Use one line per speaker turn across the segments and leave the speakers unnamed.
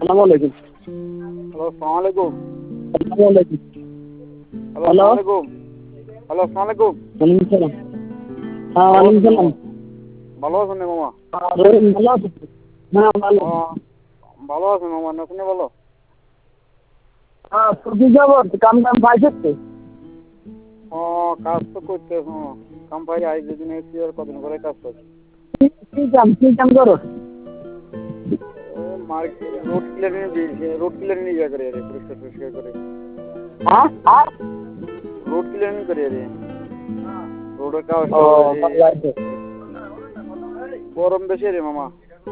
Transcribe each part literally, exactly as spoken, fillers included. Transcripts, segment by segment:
আসসালামু আলাইকুম।
হ্যালো, আসসালামু আলাইকুম।
আসসালামু আলাইকুম।
Hello,
hello.
আসসালামু আলাইকুম। হ্যালো, আসসালামু আলাইকুম।
ওয়ালাইকুম সালাম। হ্যাঁ,
ভালো
ওয়ালাইকুম
আছেন নি
সালাম।
মামা? ভালো আছেন নি মামা?
রহিম ভালো আছো? হ্যাঁ, ভালো।
ও, ভালো আছেন মামা, আপনি ভালো?
হ্যাঁ, তো কি খবর? কাম টাম পাইছিস তো?
ও, কাজ তো করতেছ মামা। কাম পাই আজ যেদিন এসেছি আর কদিন করে কাজ করছি।
কি কি কাম কি কাম করো?
ও market road clearing road clearing ইয়ে করে রে, পরিষ্কার পরিষ্কার করে।
হ্যাঁ হ্যাঁ।
রোড ক্লিয়ারিং করে রে। রোডের কাজ
ও
এই
ভালো আছে।
গরম বেশি রে মামা।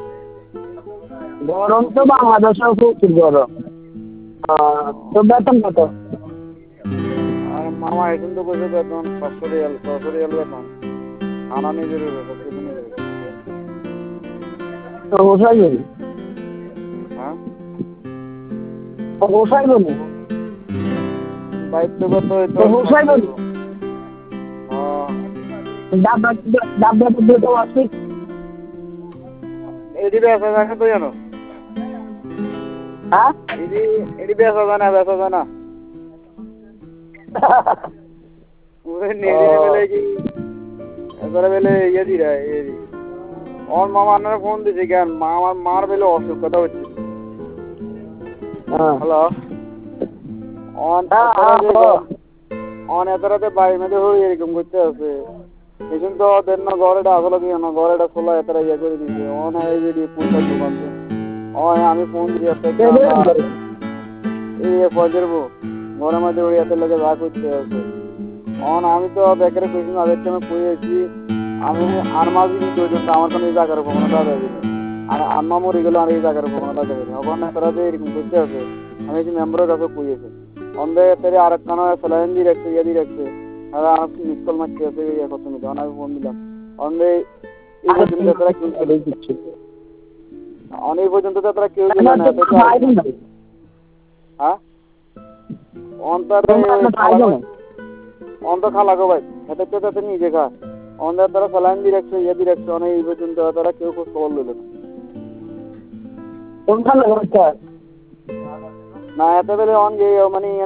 গরম তো বাংলাদেশেও প্রচুর গরম। আহ, তো বেতন কত?
আর মামা এখন তো বসে বেতন পাঁচশো রিয়াল ছশো রিয়াল বেতন। খানা নিজের সব কিছু নিজের।
তো বসাই বলি।
হ্যাঁ,
তো বসাই বলি।
দায়িত্বগত
তো বসাই বলি। ডাব্বা ডাব্বা তো আছে।
এটি বেসা যায় না তো জানো,
হ্যাঁ।
এটি এটি বেসা যায় না, বেসা যায় না। ওরে নেড়ে বেলে কি এবারে বেলে ইয়ে দি রে এরি ওর মামা আন্নারে ফোন দিছে কেন মা আমার মার বেলে অসুখ কথা হচ্ছে।
হ্যাঁ।
হ্যালো, অন অন এত রাতে বাড়ি মেয়েদের হয়ে এরকম করতে আছে। এখন তো ওদের না ঘরেটা আসলে দিয়ে না ঘরেটা খোলা এতটা ইয়ে করে দিছে অন এই যে পুরো দোকান ও আমি ফোন দিয়ে এই পয়দের ঘরের মধ্যে ওই এত লোকে যা করতে আছে। অন আমি তো বেকারে কইছি আগের টাইমে কইছি আমি আর মাস দিন পর্যন্ত আমার কোনো জায়গার প্রবণতা যাবে আর আম্মা মরে গেলে আর এই জায়গার প্রবণতা যাবে এখন তারা যে এরকম করতে আছে আমি যে মেম্বারের কাছে কইয়েছি অন্ধে তেরে আর একখানা স্যালাইন দিয়ে রাখছে ইয়ে দিয়ে রাখছে আর আর মিস কল মারতে আছে ইয়ে করতে নিতে আমি ফোন দিলাম অন্ধে এই পর্যন্ত তারা কেউ চলে দিচ্ছে অনেক পর্যন্ত তো তারা কেউ দিল না হ্যাঁ অন্তর অন্ত খালা গো ভাই হেঁটে তো তাতে নিজে খা অন্ধার তারা স্যালাইন দিয়ে রাখছে ইয়ে দিয়ে রাখছে অনেক এই পর্যন্ত তারা কেউ খোঁজ খবর লইল না না এত বেলে অন গিয়ে মানে